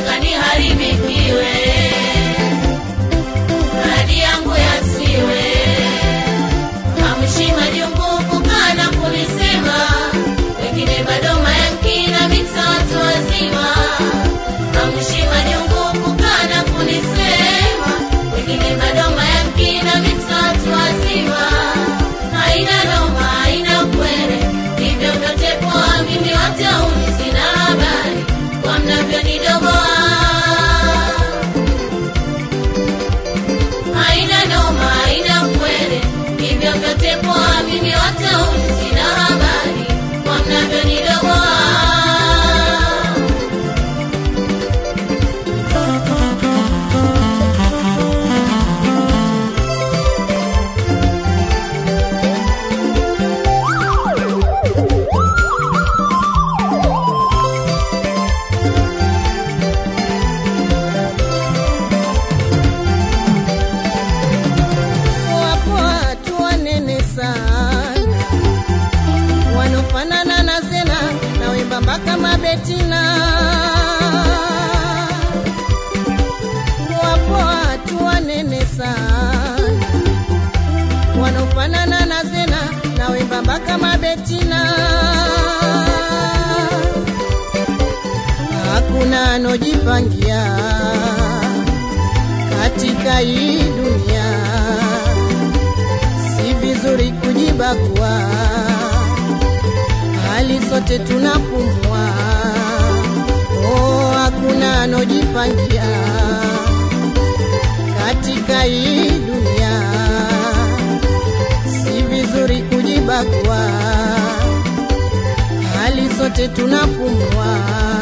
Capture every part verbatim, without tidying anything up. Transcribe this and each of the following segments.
nataka niharibikiwe, hadi yangu yasiwe. Hamshima jungu kukana kunisema, wengine bado mayankina miksa watu wazima. Hamshima jungu kukana kunisema, wengine bado mayankina miksa watu wazima. Haina noma, haina kwere, hivyo vyote poa, mimi watauni sina habari kwa mnavyonidogoa. Haina noma, haina kwere, hivyo vyote poa, mimi watauni sina habari kwa mnavyonidogoa. Kama Betina wapo watu wanene sana, wanofanana na Zena na wembamba kama Betina. Hakuna anojipangia katika hii dunia, si vizuri kujibagua, hali sote tunapumua. Oh, hakuna anojipangia katika hii dunia, si vizuri kujibagua, hali sote tunapumua.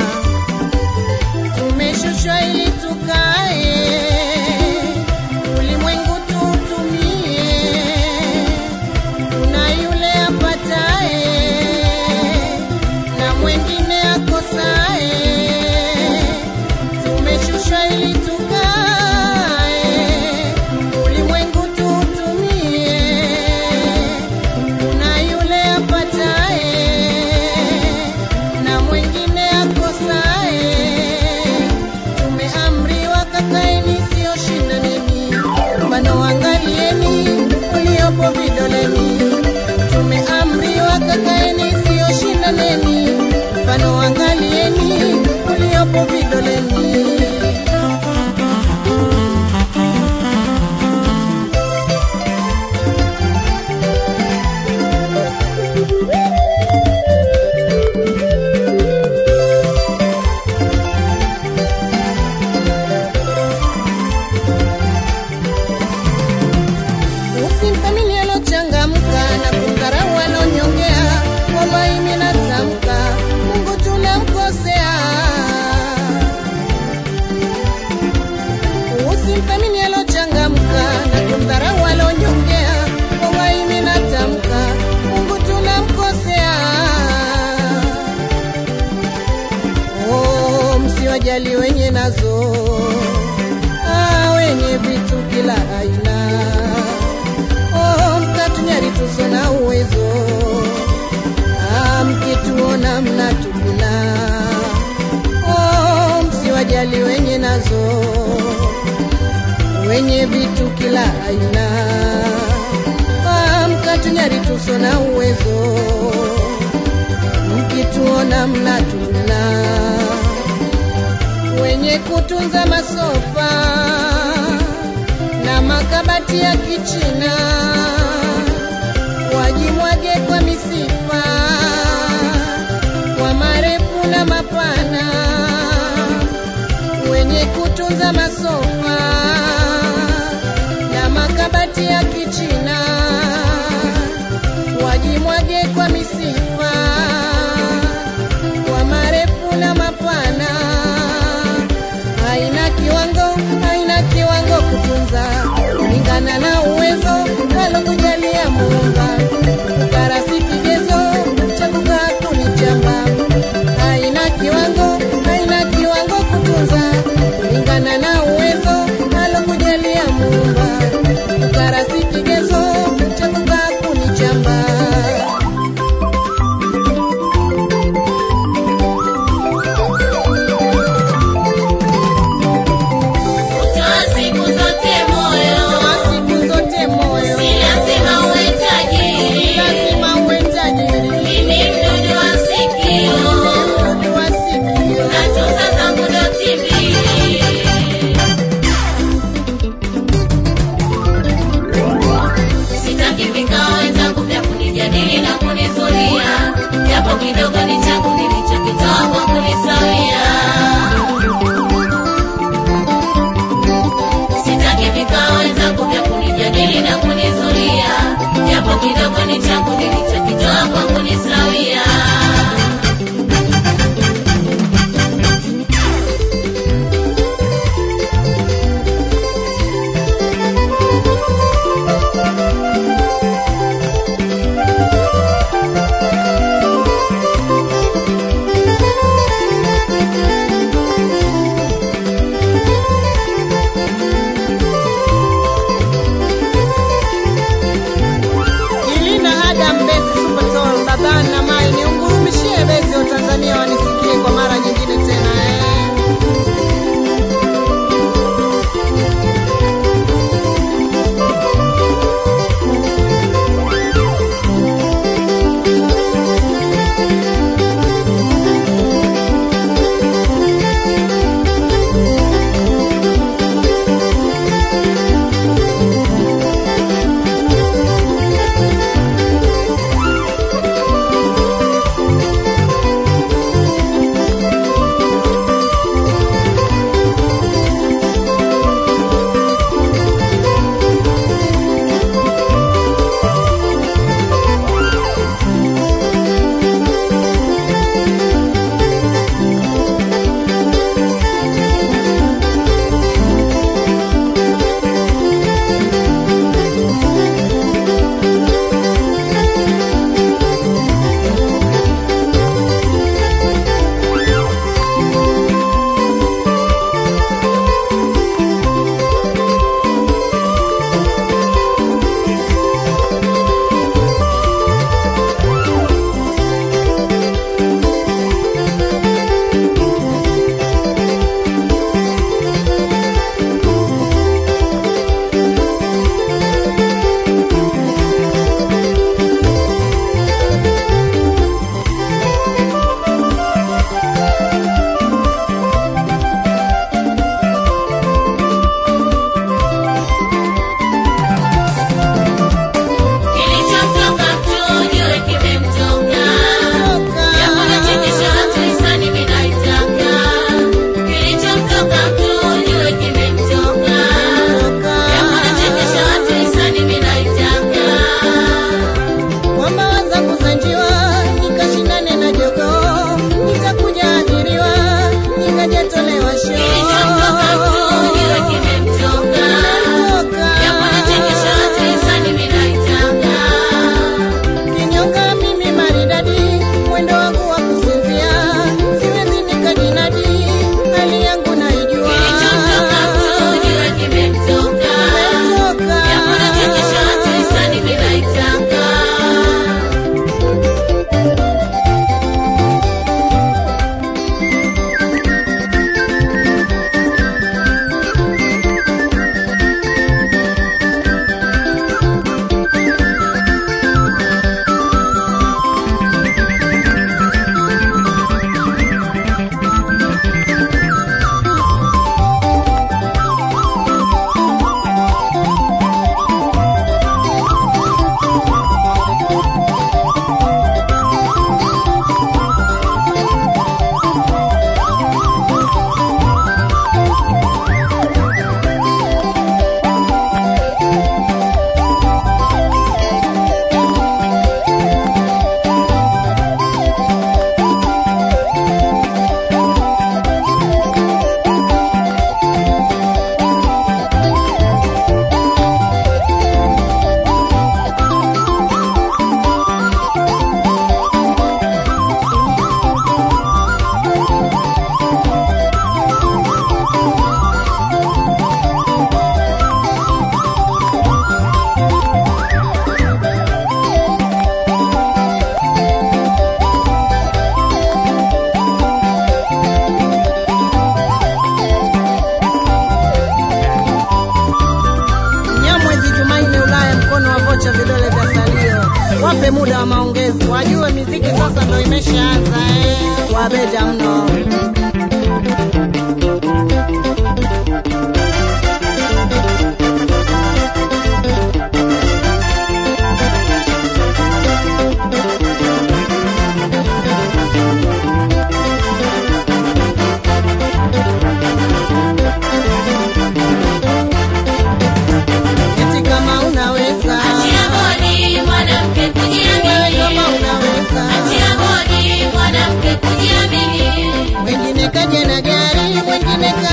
Tumeshushwa ili tukae, ulimwengu tutumie, kuna yule apatae na mwengine akosae. Tumeshushwa ili tukae, ulimwengu tutumie, kuna yule apatae na mwengine akosae. Tumeamriwa kakaeni, sio shindaneni, mfano angalieni uliopo vidoleni. Tumeamriwa kakaeni, sio shindaneni, mfano angalieni uliopo vidoleni. Usimthamini alochangamka na kumdharau alonyongea, wallahi mimi natamka Mungu tunamkosea. Usimthamini alochangamka na kumdharau alonyongea, wallahi mimi natamka Mungu tunamkosea. Oh, msiwajali wenye nazo, ah, wenye vitu kila aina. Oh, mkatunyari tuso na uwezo, ah, mkituona mnatukuna. Oh, msiwajali wenye nazo, wenye vitu kila aina. Ah, mkatunyari tuso na uwezo, mkituona mnatukuna. Wenye kutunza masofa na makabati ya kichina, wajimwage kwa misifa, kwa marefu na mapana. Wenye kutunza masofa na makabati ya kichina, wajimwage kwa misifa, kwa marefu na mapana. Haina kiwango, haina kiwango kutunza, kulingana na uwezo alokujalia Muumba. Karasi kigezo cha kukaa kunichamba. Haina kiwango, haina kiwango kutunza, kulingana na uwezo alo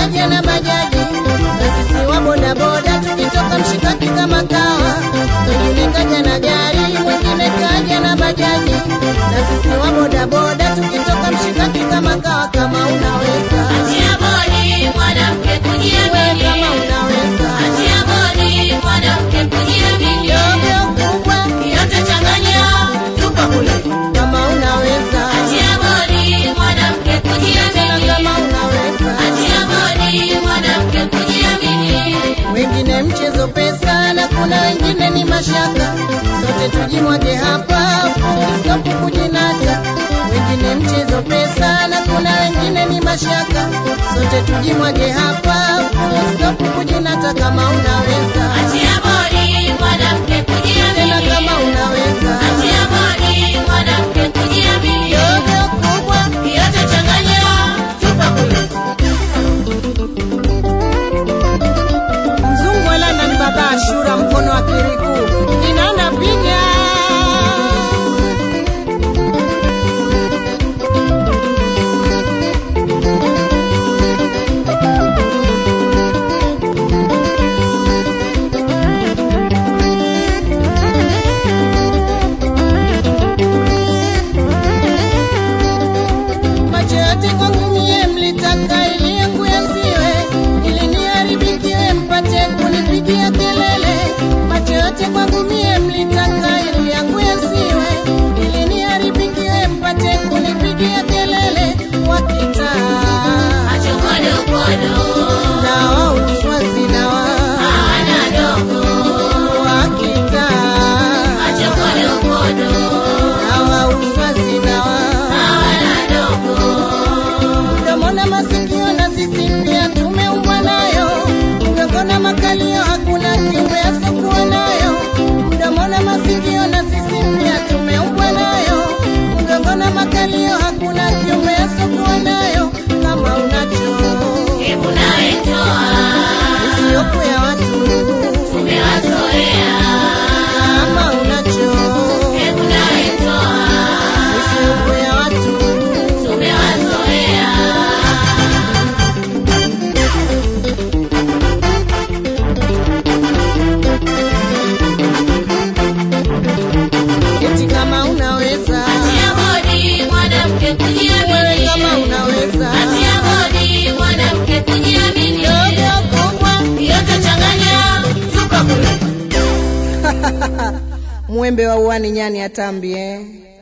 kaja na bajaji, na sisi wa boda boda tukitoka mshikaki kama kawa. Mwingine kaja na gari, mwingine kaja na bajaji, na sisi wa boda boda tukitoka mshikaki kama kawa. Kama unaweza Achia bodi mwanamke kujiamini, kama unaweza achia bodi mwanamke kujiamini, dogo kubwa yote changanya tupa kule. kama unaweza Achia bodi mwanamke kujiamini, kama unaweza. achia bodi mwanamke kujiamini. Wengine mchezo pesa na kuna wengine ni mashaka, sote tujimwage hapa stop kujinata. Wengine mchezo pesa na kuna wengine ni mashaka, sote tujimwage hapa stop kujinata. Kama unaweza Achia bodi mwanamke tena, kujiamini, kama unaweza achia bodi mwanamke kujiamini, dogo kubwa yote changanya tupa kule. mzungu alanda ni baba Ashura, mkono wa kiriku inanda piga. Macho yote kwangu nyie mlitaka ili yangu yasiwe, ili niharibikiwe mpate kunipigia kelele. Macho yote kwangu nyie mlitaka ili yangu yasiwe, ili niharibikiwe mpate kunipigia kelele. Wakitaa Macho kodo kodo, na wao uswazi na wao hawana dogo. wakitaa Macho kodo kodo, na wao uswazi na wao hawana dogo. mdomo na masikio na sisi pia tumeumbwa nayo, mgongo na makalio hakuna kiumbe asokuwa nayo. Mdomo na masikio na sisi pia tumeumbwa nayo, mgongo na makalio hakuna kiumbe asokuwa nayo. Kama unacho Hebu nawe toa, usiofu ya watu, tumewazoea. kama unacho Hebu nawe toa, usiofu ya watu. tumewazoea. Eti kama unaweza Achia bodi mwanamke wewe, kujiamini, kama unaweza achia bodi mwanamke kujiamini, dogo kubwa yote changanya tupa kule. mwembe wa uani nyani atambi eh.